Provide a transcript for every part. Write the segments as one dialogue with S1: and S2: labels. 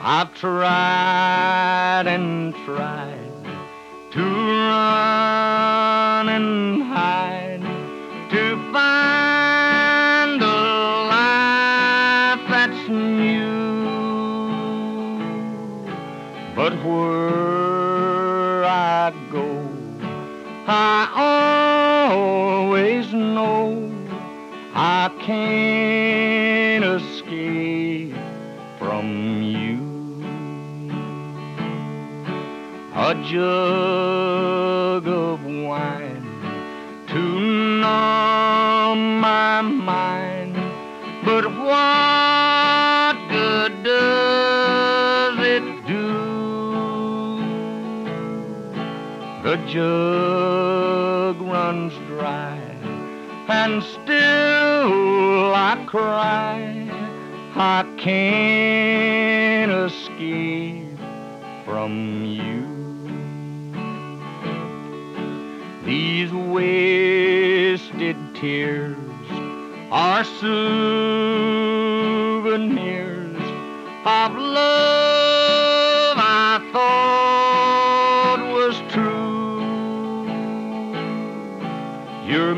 S1: I've tried and tried to run and hide, to find a life that's new. But where I go, I always know I can't escape from you. A jug of wine to numb my mind, but what good does it do? The jug runs dry, and still I cry. I can't escape from you. These wasted tears are souvenirs of love I thought was true. Your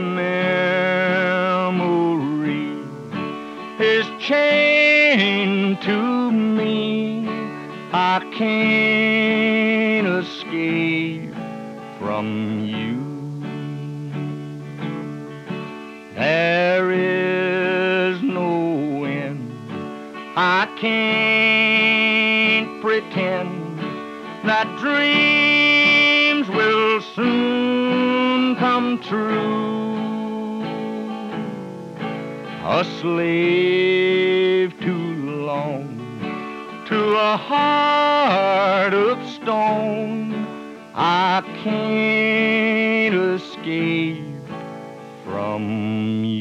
S1: memory is chained to me. I can't escape from you. There is no end. I can't pretend that dreams will soon come true. A slave too long to a heart of stone, I can't escape from you.